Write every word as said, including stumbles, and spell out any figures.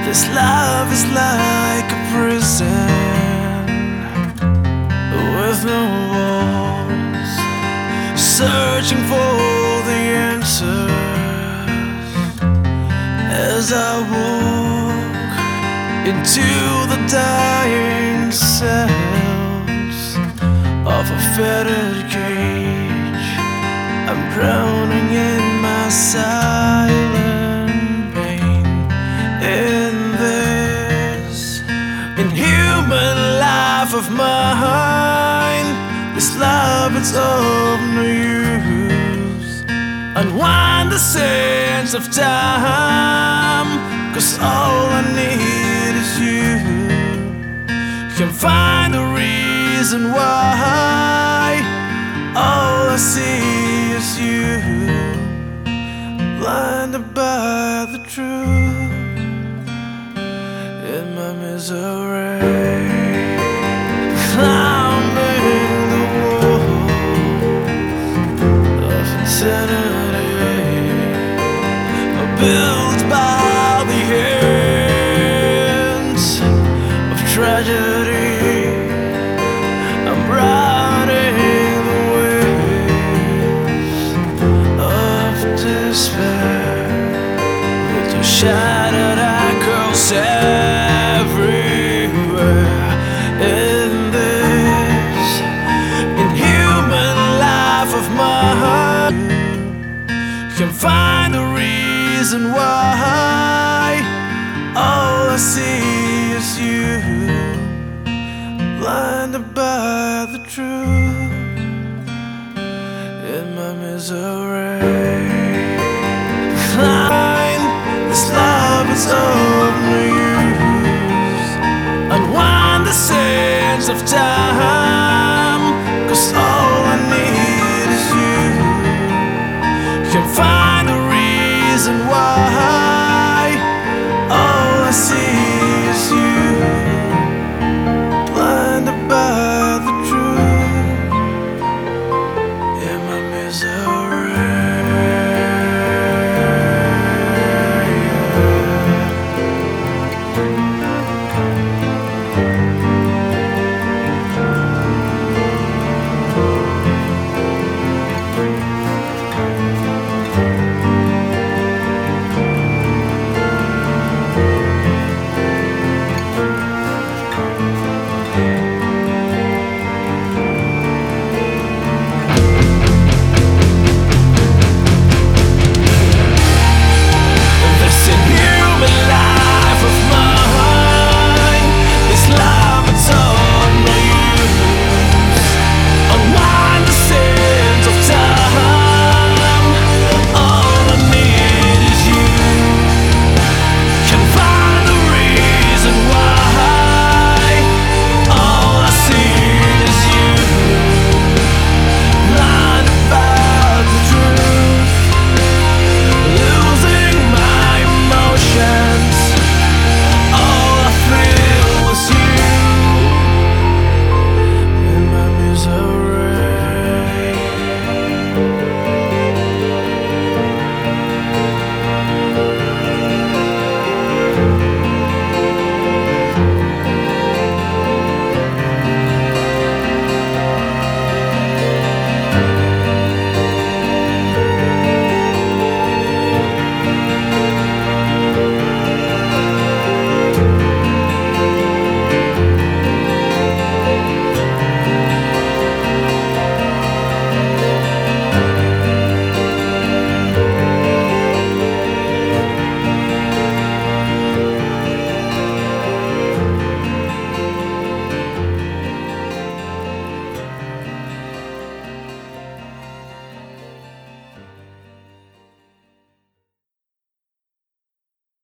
This love is like a prison with no walls, searching for the answers as I walk into the dying cells of a fettered cage. I'm drowning in my silent pain in this inhuman life of mine. This love, it's of no use. Unwind the sands of time, 'cause all I need is you. Can't find a reason why. All I see is you, blinded by the truth in my misery. Climbing the walls of insanity, built by the hands of tragedy. I'm riding the waves of despair with your shattered echoes everywhere. In this inhuman life of mine, can't find a reason why. All I see is you, blinded by the truth in my misery. Climb, this love is of no use. Unwind the sands of time, 'cause all I need is you. Can't find a reason why.